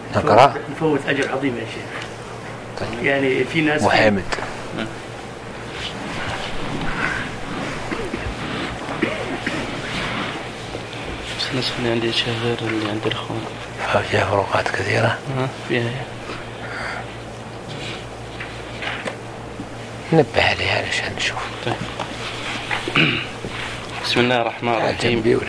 نقرأ نفوت أجر عظيم يا شيخ. طيب. يعني في ناس محمد النسخة اللي عندي شيء غير اللي عند الأخوان. فيها فروقات كثيرة. فيها. نبه عليها علشان نشوف. طيب. بسم الله الرحمن الرحيم.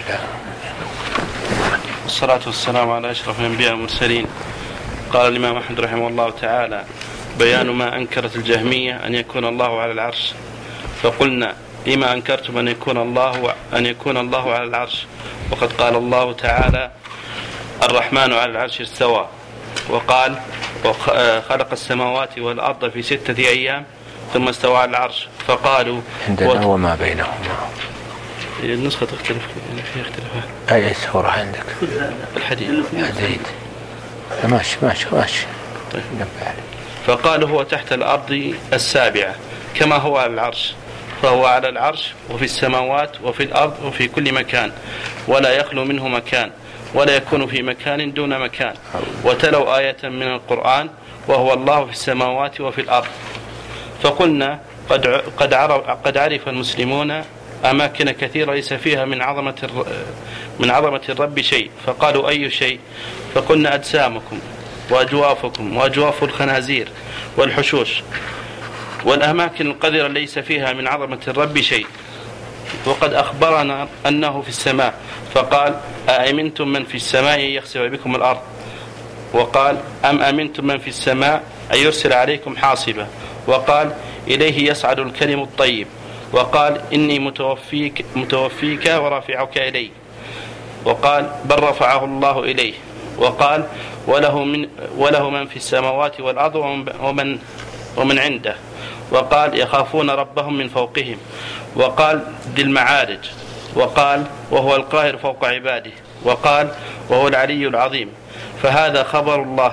والصلاة والسلام على أشرف الأنبياء والمرسلين. قال الإمام أحمد رحمه الله تعالى: بيان ما أنكرت الجهمية أن يكون الله على العرش. فقلنا: لما أنكرتم أن يكون الله على العرش، وقد قال الله تعالى: الرحمن على العرش استوى، وقال: خلق السماوات والأرض في 6 أيام ثم استوى على العرش. فقالوا: عندنا وما بينهما. النسخة تختلف، يعني فيها اختلافات. أي سورة عندك؟ الحديد. ماشي. طيب. فقالوا: هو تحت الأرض السابعة كما هو على العرش، فهو على العرش وفي السماوات وفي الأرض وفي كل مكان، ولا يخلو منه مكان، ولا يكون في مكان دون مكان. وتلوا آية من القرآن: وهو الله في السماوات وفي الأرض. فقلنا: قد عرف المسلمون أماكن كثيرة ليس فيها من عظمة الرب شيء. فقالوا: أي شيء؟ فقلنا: أجسامكم وأجوافكم وأجواف الخنازير والحشوش، والأماكن القذرة ليس فيها من عظمة الرب شيء. وقد أخبرنا أنه في السماء، فقال: أأمنتم من في السماء أن يخسف بكم الأرض؟ وقال: أم أمنتم من في السماء أن يرسل عليكم حاصبا؟ وقال: إليه يصعد الكلم الطيب. وقال: إني متوفيك ورافعك إلي. وقال: بل رفعه الله إليه. وقال: وله من في السماوات والأرض ومن عنده. وقال: يخافون ربهم من فوقهم. وقال: ذي المعارج. وقال: وهو القاهر فوق عباده. وقال: وهو العلي العظيم. فهذا خبر الله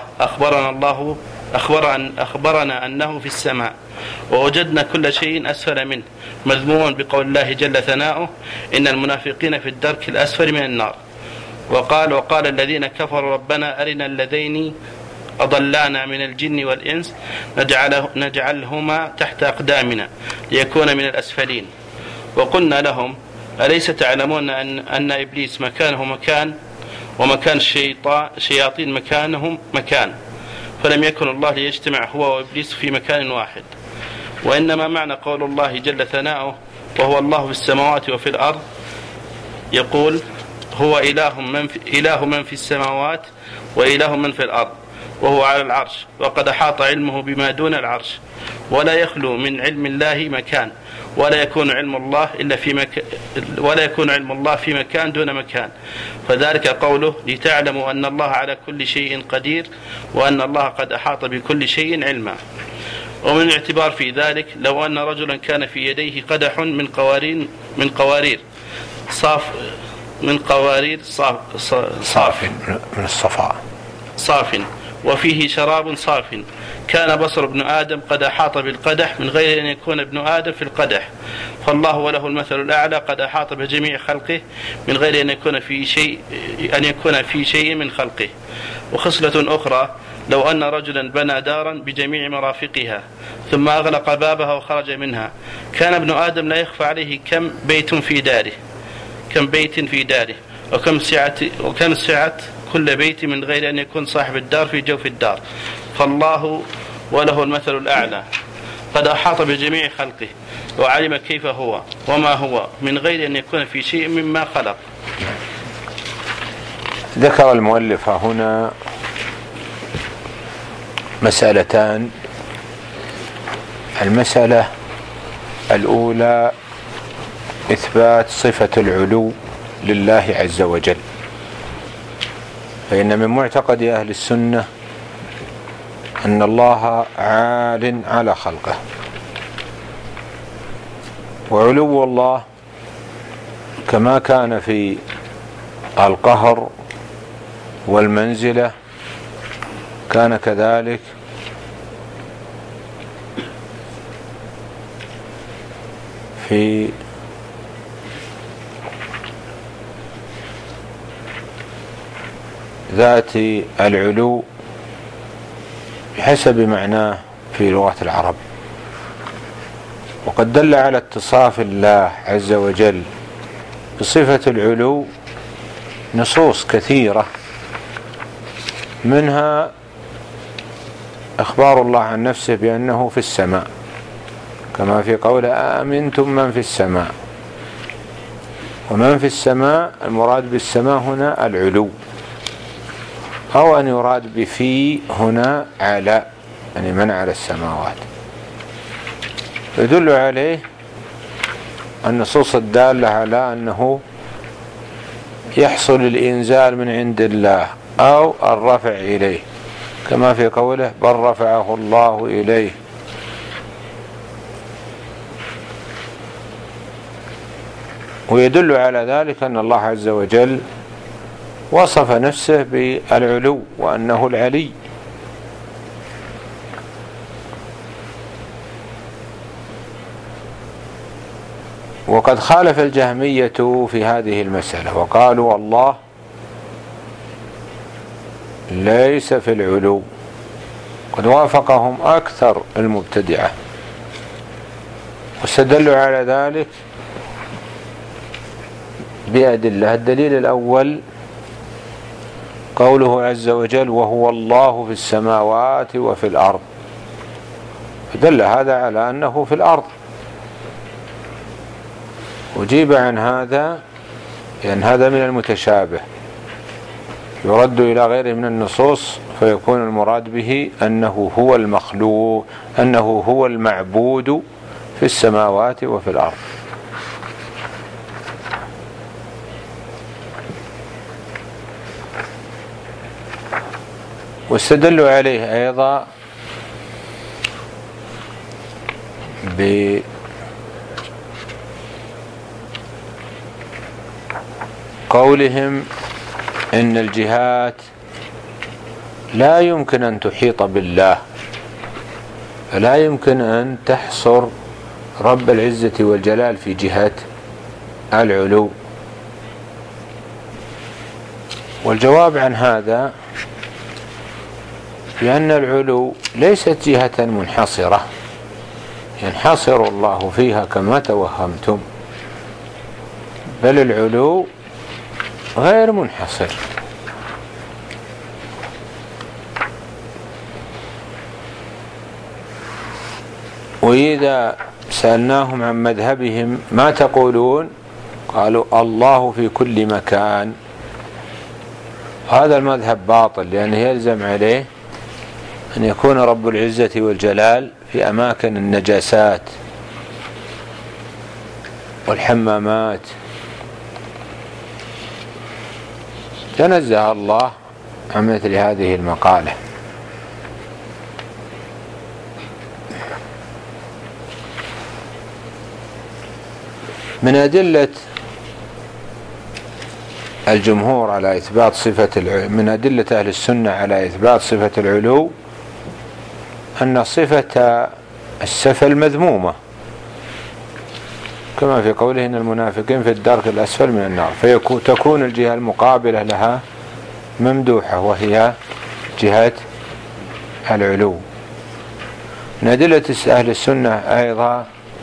أخبرنا أنه في السماء، ووجدنا كل شيء أسفل منه مذموما بقول الله جل ثناؤه: إن المنافقين في الدرك الأسفل من النار. وقال الذين كفروا: ربنا أرنا اللذين أضلانا من الجن والإنس نجعلهما تحت أقدامنا ليكون من الأسفلين. وقلنا لهم: أليس تعلمون أن إبليس مكانه مكان، ومكان شياطين مكانهم مكان، فلم يكن الله ليجتمع هو وإبليس في مكان واحد. وإنما معنى قول الله جل ثناؤه: وهو الله في السماوات وفي الأرض، يقول: هو إله من في السماوات وإله من في الأرض، وهو على العرش، وقد أحاط علمه بما دون العرش، ولا يخلو من علم الله مكان، ولا يكون علم الله في مكان دون مكان. فذلك قوله: لتعلموا أن الله على كل شيء قدير، وأن الله قد أحاط بكل شيء علما. ومن الاعتبار في ذلك لو أن رجلا كان في يديه قدح من قوارير صاف من الصفاء صاف، وفيه شراب صاف، كان بصر ابن آدم قد أحاط بالقدح من غير أن يكون ابن آدم في القدح، فالله وله المثل الأعلى قد أحاط بجميع خلقه من غير أن يكون في شيء من خلقه. وخصلة أخرى: لو أن رجلا بنى دارا بجميع مرافقها ثم أغلق بابها وخرج منها، كان ابن آدم لا يخفى عليه كم بيت في داره وكم سعة كل بيت من غير أن يكون صاحب الدار في جوف الدار. فالله وله المثل الأعلى قد أحاط بجميع خلقه وعلم كيف هو وما هو من غير أن يكون في شيء مما خلق. ذكر المؤلف هنا مسألتان. المسألة الأولى إثبات صفة العلو لله عز وجل، فإن من معتقد أهل السنة أن الله عال على خلقه، وعلو الله كما كان في القهر والمنزلة كان كذلك في ذات العلو بحسب معناه في لغة العرب. وقد دل على اتصاف الله عز وجل بصفة العلو نصوص كثيرة، منها إخبار الله عن نفسه بأنه في السماء، كما في قوله أأمنتم من في السماء. ومن في السماء المراد بالسماء هنا العلو، أو أن يراد بفي هنا على، يعني من على السماوات. يدل عليه النصوص الدالة على أنه يحصل الإنزال من عند الله أو الرفع إليه، كما في قوله بل رفعه الله إليه. ويدل على ذلك أن الله عز وجل وصف نفسه بالعلو وأنه العلي. وقد خالف الجهمية في هذه المسألة وقالوا الله ليس في العلو، قد وافقهم أكثر المبتدعة، واستدلوا على ذلك بأدلة. الدليل الأول قوله عز وجل وهو الله في السماوات وفي الأرض، فدل هذا على أنه في الأرض. وجيب عن هذا لأن هذا من المتشابه يرد إلى غيره من النصوص، فيكون المراد به أنه هو المخلوق، أنه هو المعبود في السماوات وفي الأرض. واستدلوا عليه أيضا بقولهم إن الجهات لا يمكن أن تحيط بالله، فلا يمكن أن تحصر رب العزة والجلال في جهة العلو. والجواب عن هذا بأن العلو ليست جهة منحصرة ينحصر الله فيها كما توهمتم، بل العلو غير منحصر. وإذا سألناهم عن مذهبهم ما تقولون قالوا الله في كل مكان. هذا المذهب باطل، لأنه يلزم عليه أن يكون رب العزة والجلال في أماكن النجاسات والحمامات، تنزه الله عن مثل هذه المقالة. من أدلة الجمهور على إثبات صفة من أدلة أهل السنة على إثبات صفة العلو أن صفة السفل مذمومة، كما في قوله إن المنافقين في الدرك الأسفل من النار، فتكون الجهة المقابلة لها ممدوحة وهي جهة العلو. من أدلة أهل السنة أيضا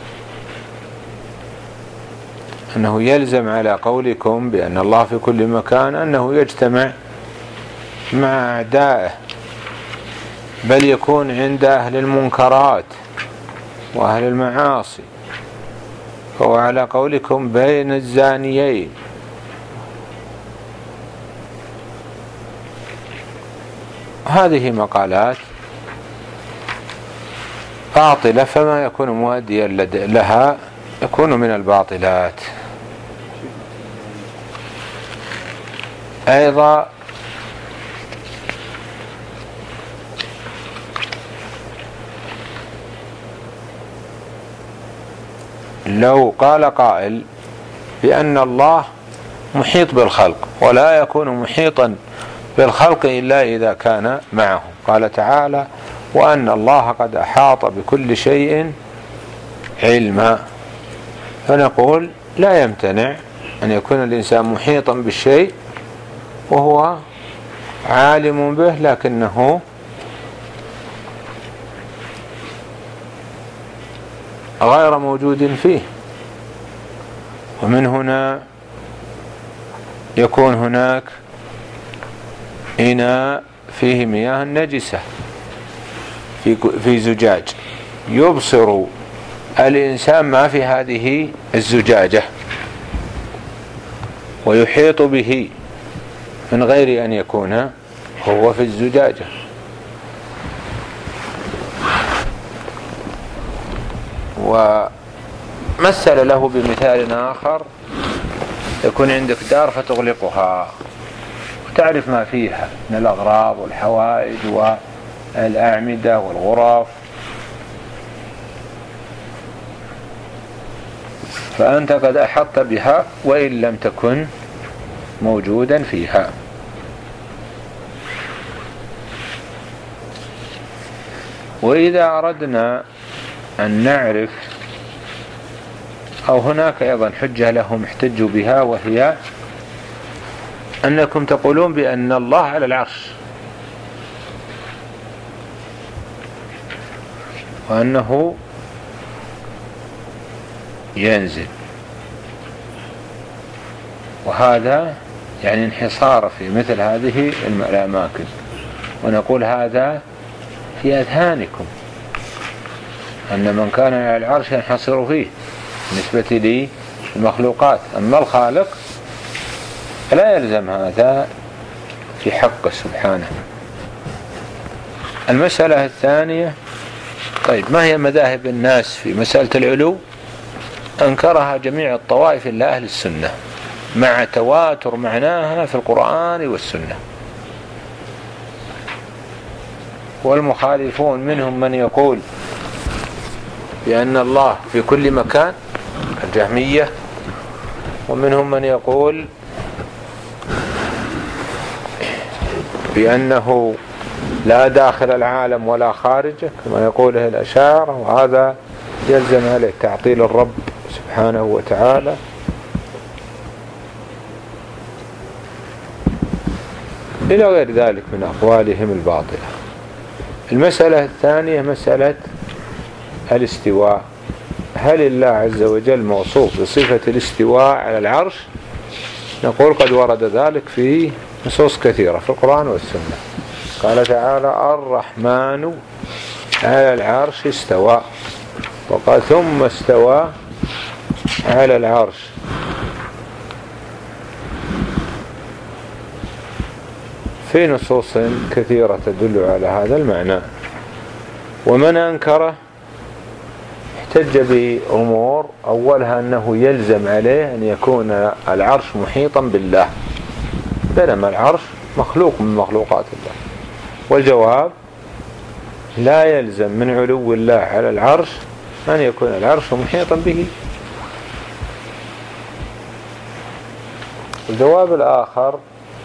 أنه يلزم على قولكم بأن الله في كل مكان أنه يجتمع مع أعدائه، بل يكون عند أهل المنكرات وأهل المعاصي، فهو على قولكم بين الزانيين. هذه مقالات باطلة، فما يكون مؤديا لها يكون من الباطلات. أيضا لو قال قائل بأن الله محيط بالخلق ولا يكون محيطا بالخلق إلا إذا كان معه، قال تعالى وأن الله قد أحاط بكل شيء علما، فنقول لا يمتنع أن يكون الإنسان محيطا بالشيء وهو عالم به، لكنه غير موجود فيه. ومن هنا يكون هناك إناء فيه مياه نجسة في زجاج، يبصر الإنسان ما في هذه الزجاجة ويحيط به من غير أن يكون هو في الزجاجة. ومثل له بمثال آخر: يكون عندك دار فتغلقها وتعرف ما فيها من الأغراض والحوائج والأعمدة والغرف، فأنت قد أحطت بها وإن لم تكن موجودا فيها. وإذا أردنا أن نعرف، أو هناك أيضا حجة لهم احتجوا بها، وهي أنكم تقولون بأن الله على العرش وأنه ينزل، وهذا يعني انحصار في مثل هذه الأماكن، ونقول هذا في أذهانكم أن من كان على العرش ينحصر فيه بالنسبة للمخلوقات، أما الخالق فلا يلزم هذا في حقه سبحانه. المسألة الثانية: طيب ما هي مذاهب الناس في مسألة العلو؟ أنكرها جميع الطوائف إلا أهل السنة مع تواتر معناها في القرآن والسنة. والمخالفون منهم من يقول بأن الله في كل مكان، الجهمية، ومنهم من يقول بأنه لا داخل العالم ولا خارجه كما يقوله الأشاعرة، وهذا يلزم عليه تعطيل الرب سبحانه وتعالى. إلى غير ذلك من أقوالهم الباطلة. المسألة الثانية مسألة الاستواء: هل الله عز وجل موصوف بصفة الاستواء على العرش؟ نقول قد ورد ذلك في نصوص كثيرة في القرآن والسنة. قال تعالى: الرحمن على العرش استوى، وقال ثم استوى على العرش. في نصوص كثيرة تدل على هذا المعنى. ومن أنكره احتج بأمور، أولها أنه يلزم عليه أن يكون العرش محيطا بالله، بينما العرش مخلوق من مخلوقات الله. والجواب: لا يلزم من علو الله على العرش أن يكون العرش محيطا به. الجواب الآخر: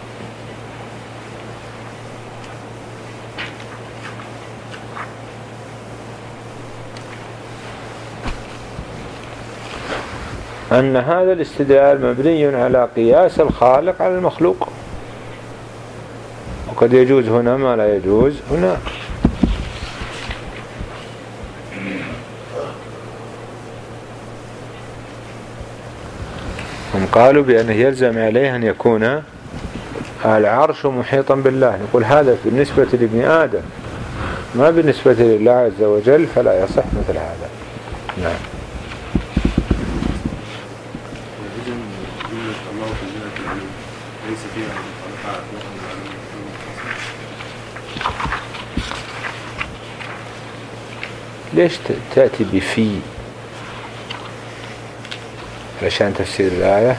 أن هذا الاستدلال مبني على قياس الخالق على المخلوق، وقد يجوز هنا ما لا يجوز هناك. هم قالوا بأنه يلزم عليه أن يكون العرش محيطا بالله. نقول هذا بالنسبة لابن آدم، ما بالنسبة لله عز وجل، فلا يصح مثل هذا. نعم. ليش تأتي بفي علشان تفسير الآية؟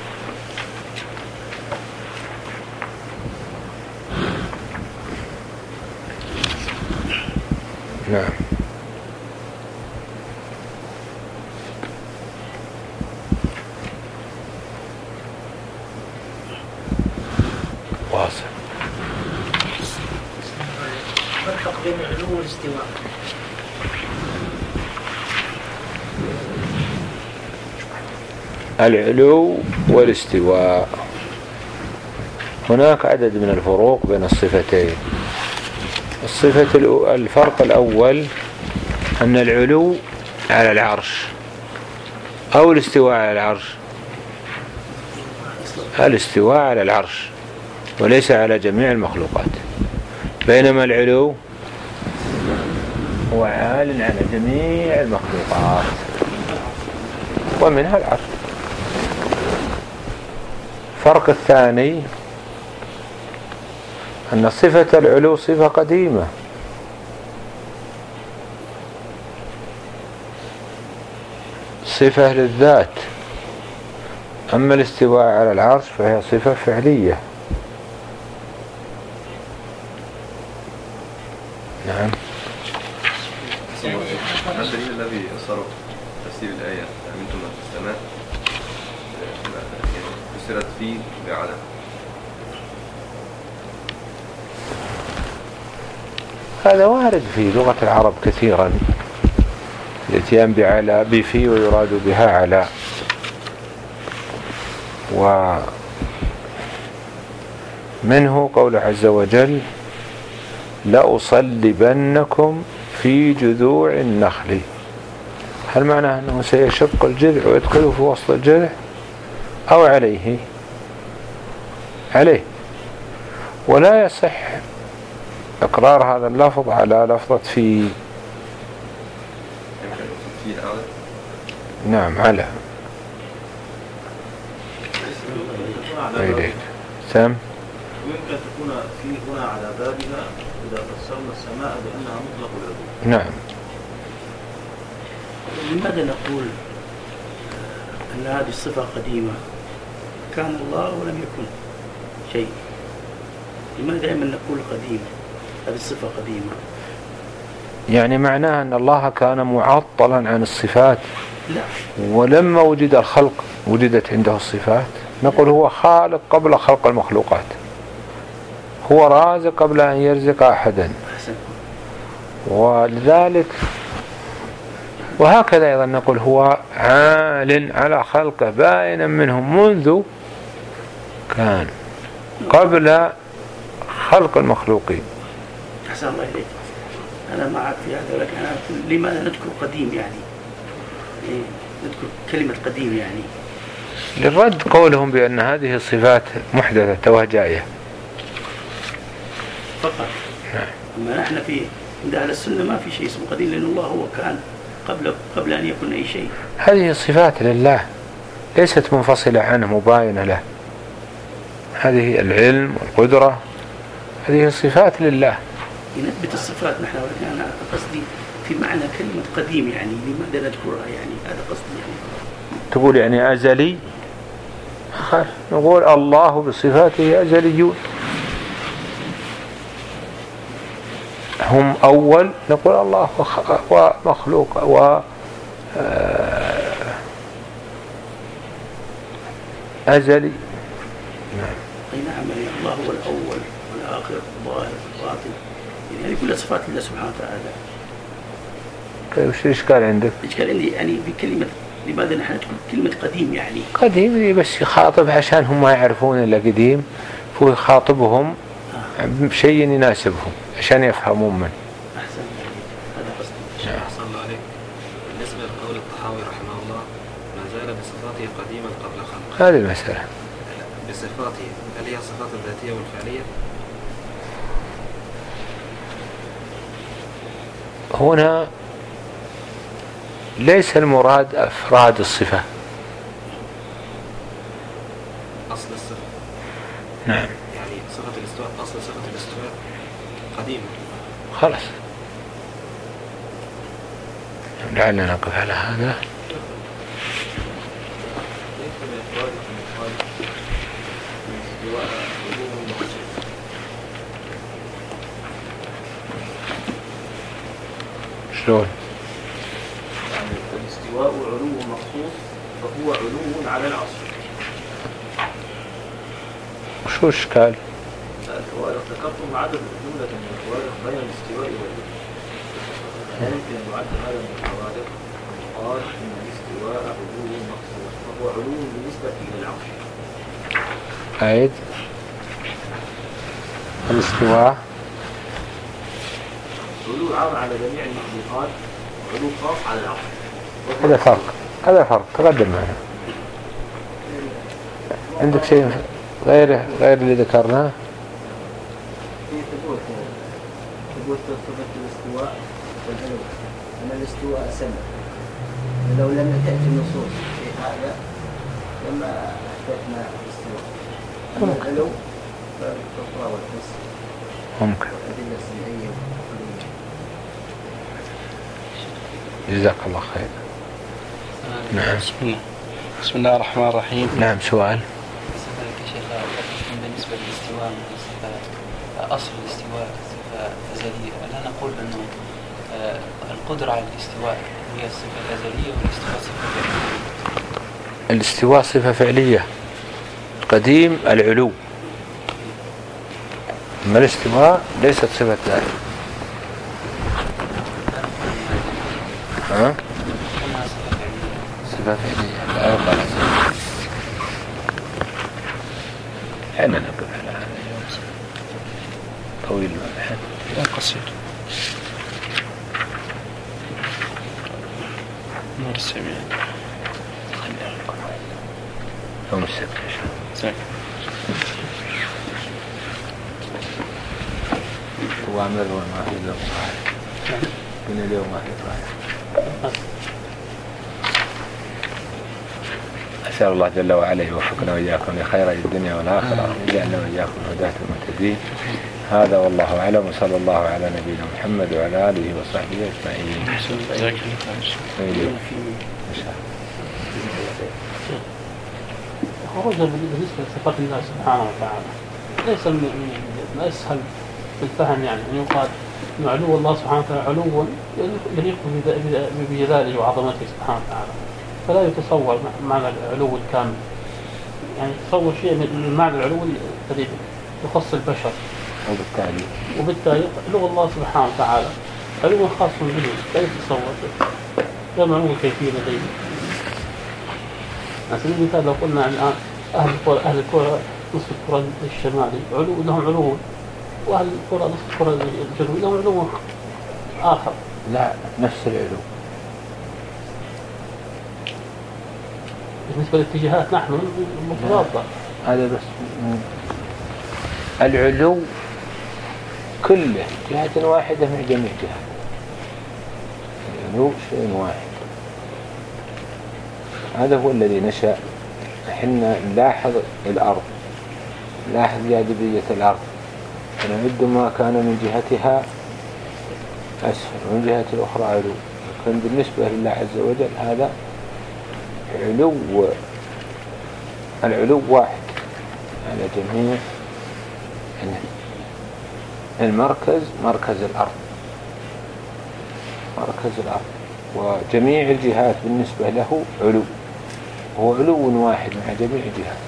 نعم. واصل. فرق بين العلو والاستواء. العلو والاستواء هناك عدد من الفروق بين الصفتين. الفرق الأول أن العلو على العرش أو الاستواء على العرش؟ الاستواء على العرش وليس على جميع المخلوقات، بينما العلو هو عال على جميع المخلوقات ومنها العرش. الفرق الثاني أن صفة العلو صفة قديمة، صفة للذات، أما الاستواء على العرش فهي صفة فعلية. نعم. ما الدليل الذي صرف تفسير الآية أمنتم من في السماء فسرت فيه بعدم؟ هذا وارد في لغة العرب كثيرا، الاتيان بعلى بفي ويراد بها على، ومنه قول عز وجل لأصلبنكم في جذوع النخل. هل معناه أنه سيشق الجذع ويدخله في وسط الجذع أو عليه؟ عليه. ولا يصح إقرار هذا اللفظ على لفظة في. نعم على. إليك سام. ويمكن تكون في هنا على بابها إذا فسرنا السماء بأنها مطلق العلو. نعم. لماذا نقول أن هذه الصفة قديمة؟ كان الله ولم يكن شيء. لماذا دائما نقول قديم؟ هذه الصفة قديمة. يعني معناه أن الله كان معطلا عن الصفات. لا. ولما وجد الخلق وجدت عنده الصفات. نقول هو خالق قبل خلق المخلوقات، هو رازق قبل أن يرزق أحدا. ولذلك وهكذا أيضا نقول هو عال على خلقه باينا منهم منذ كان قبل خلق المخلوقين. أحسن الله إليك. أنا معك في هذا، ولكن أنا لماذا نذكر قديم يعني؟ نذكر كلمة قديم يعني للرد قولهم بأن هذه الصفات محدثة وهجائية فقط. أما نحن في عند أهل السنة ما في شيء اسمه قديم، لأن الله هو كان قبل أن يكون أي شيء. هذه صفات لله ليست منفصلة عنه مباينة له. هذه العلم والقدرة هذه صفات لله. نثبت الصفات نحن، ولكن أنا قصدي في معنى كلمة قديم يعني لماذا نذكرها يعني؟ هذا قصدي يعني. تقول يعني أزلي؟ نقول الله بصفاته أزليون، هم أول، نقول الله هو مخلوق و أزلي. نعم. أي نعم، يعني الله هو الأول والآخر والظاهر والباطن، يعني كل صفات الله سبحانه وتعالى. طيب وش الإشكال عندك؟ الإشكال عندي يعني بكلمة لماذا نحن نذكر كلمة قديم يعني؟ قديم بس يخاطب عشان هم ما يعرفون إلا قديم، فهو يخاطبهم بشيء يناسبهم عشان يفهمون منه. أحسن، هذا قصدي. أحسن الله عليك. بالنسبة لقول الطحاوي رحمه الله ما زال بصفاته قديما قبل خلقه، هذه المسألة. بصفاته هل هي الصفات الذاتية والفعلية؟ هنا ليس المراد أفراد الصفة، أصل الصفة. نعم. يعني صفة الاستواء، أصل صفة الاستواء قديمة. خلاص لعلنا نقف على هذا. شلون؟ يعني الاستواء علو مخصوص فهو علو على العرش. وشو الإشكال؟ الفوارق ذكرتم عدد جملة من الفوارق بين الاستواء والعلو. لا يمكن أن يعد هذا من الفوارق قال إن الاستواء علو مخصوص فهو علو بالنسبة إلى العرش. أعيد. الاستواء علو عام على جميع المخلوقات وعلو خاص على العرش. هذا فرق تقدم معنا. عندك شيء غير اللي ذكرناه؟ ثبوت صفة الاستواء والعلو، أن الاستواء سنة، لو لم تأتي النصوص في هذا لما أثبتنا الاستواء. أما العلو فالفطرة والحس ممكن. والأدلة السمعية والعقلية. جزاك الله خير. نعم. بسم الله الرحمن الرحيم. نعم. سؤال. بالنسبة للاستواء أصل الاستواء صفة أزلية، ألا نقول أنه القدرة على الاستواء هي الصفة الأزلية والاستواء صفة فعلية؟ الاستواء صفة فعلية، قديم العلو، أما الاستواء ليست صفة ذات. صفة فعلية لا يقال حنا نقف على هذا اليوم طويل ولا قصير. نور السميع. يوم السبت إن شاء الله. وامر وما في اليوم صحيح. من اليوم ما في صحيح. أسأل الله جل وعلا يوفقنا وإياكم لخير الدنيا والآخرة، ويجعلنا وإياكم هداة المهتدين. هذا والله أعلم، وصلى الله على نبينا محمد وعلى آله وصحبه أجمعين. خروجها بالنسبة لصفات الله سبحانه وتعالى ليس من أسهل الفهم، يعني أن يقال أن علو الله سبحانه وتعالى علو يليق بجلاله وعظمته سبحانه وتعالى، فلا يتصور معنى العلو الكامل، يعني يتصور شيء من معنى العلو الذي يخص البشر، وبالتالي علو الله سبحانه وتعالى علو خاص به لا يتصور، لا معلوم كيفية لديه. على سبيل المثال لو قلنا الآن أهل الكرة نصف الكرة الشمالي لهم علو، وأهل الكرة نصف الكرة الجنوبي لهم علو آخر. لا، نفس العلو. بالنسبة للاتجاهات نحن متضادة. هذا بس العلو كله جهة واحدة من جميع جهات. العلو شيء واحد، هذا هو الذي نشأ. حنا نلاحظ الأرض، نلاحظ جاذبية الأرض، ونعد ما كان من جهتها أسفل ومن جهة الأخرى علو، لكن بالنسبة لله عز وجل هذا العلو واحد على جميع المركز، مركز الأرض وجميع الجهات بالنسبة له علو، هو علو واحد مع جميع الجهات.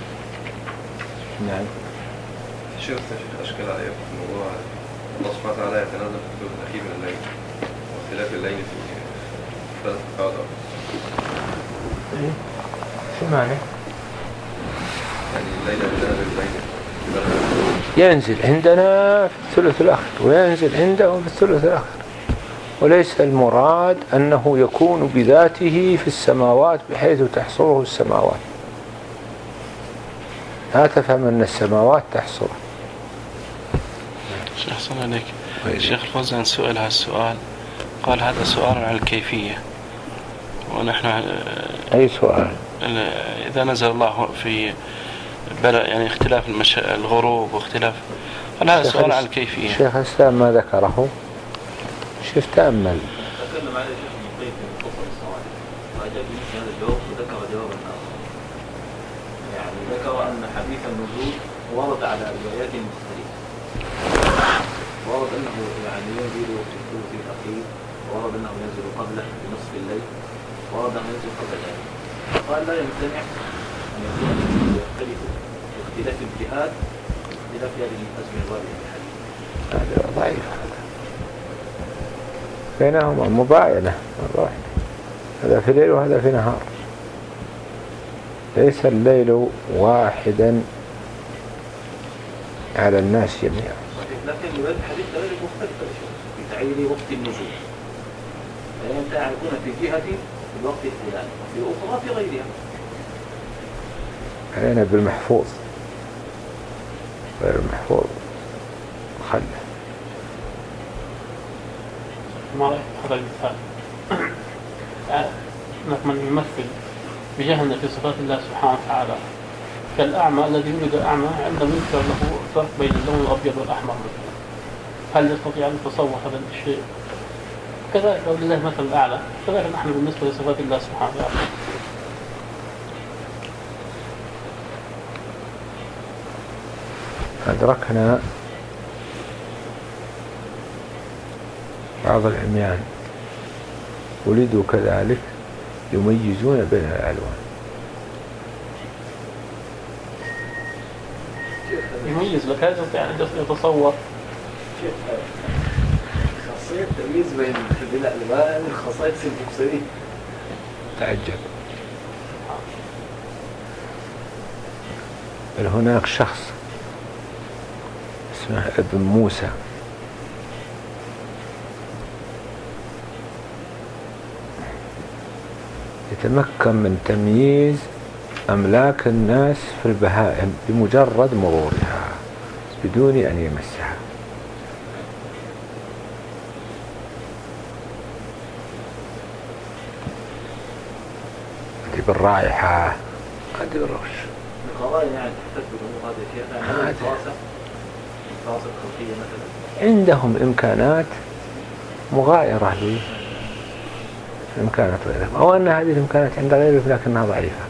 نعم. شيخ أشكال عليه في الموضوع الله سبحانه وتعالى يتنزل في الثلث الأخير من الليل، واختلاف الليل في ثلاث قاعدة. شو معنى؟ يعني الليل عندنا ينزل عندنا في الثلث الأخير وينزل عندهم في الثلث الأخير، وليس المراد أنه يكون بذاته في السماوات بحيث تحصره السماوات. لا تفهم أن السماوات تحصره. شيخ صلى عليك. الشيخ الفوزان سئل هالسؤال، قال هذا سؤال عن الكيفية، ونحن أي سؤال؟ إذا نزل الله في يعني اختلاف الغروب واختلاف، قال هذا سؤال عن الكيفية. الشيخ الإسلام ما ذكره، شوف تأمل. تكلم عليه الشيخ المقيم في مختصر الصواعق، وأجاب بمثل هذا الجواب وذكر جوابا آخر، يعني ذكر أن حديث النزول ورد على روايات مختلفة، ورد أنه يعني ينزل في الثلث الأخير، ورد أنه ينزل قبله بنصف الليل، ورد أنه ينزل قبل ذلك. قال لا يمتنع أن يكون يختلف باختلاف الجهات باختلاف هذه الأزمنة الواردة في الحديث. هذا ضعيف، بينهما مباينة، هذا في ليل وهذا في نهار، ليس الليل واحدا على الناس جميعا. لكن رواية الحديث ذلك مختلفة في تعيين وقت النزول، فيمتنع أن يكون في جهة في الوقت الفلاني وفي أخرى في غيرها. علينا بالمحفوظ، غير المحفوظ خله. ما رأيك هذا المثال؟ من يمثل بجهلنا في صفات الله سبحانه وتعالى كالأعمى الذي يولد أعمى عندما يذكر له فرق بين اللون الأبيض والأحمر مثلا، هل يستطيع أن يتصور هذا الشيء؟ كذلك لو لله مثل الأعلى، كذلك نحن بالنسبة لصفات الله سبحانه وتعالى. أدركنا بعض العميان ولدوا كذلك يميزون بين الألوان. يميز لك هذا يعني يتصور خاصية التمييز بين الألوان خاصية المبصرين. تعجب. بل هناك شخص اسمه ابن موسى يتمكن من تمييز أملاك الناس في البهائم بمجرد مرورها بدون أن يمسها. أدري بالرائحة، أدري بالروش. القوانين يعني تحتاج بالأمور هذه الأشياء، الفراسة الخلقية مثلا. عندهم إمكانات مغايرة لإمكانات غيرهم، أو أن هذه الإمكانات عند غيرهم لكنها ضعيفة.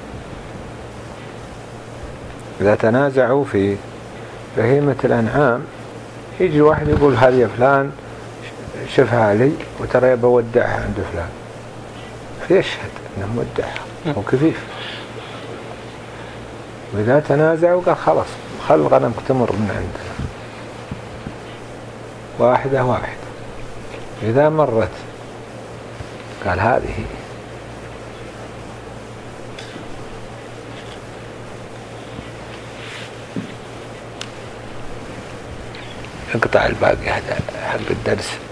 إذا تنازعوا في بهيمة الأنعام يجي واحد يقول هذه فلان شفها لي وترى بودعها عند فلان، فيشهد أنه مودعها وكفيف. وإذا تنازعوا قال خلاص خل الغنم تمر من عندنا واحدة واحدة. إذا مرت قال هذه انقطع الباقي هذا حق الدرس.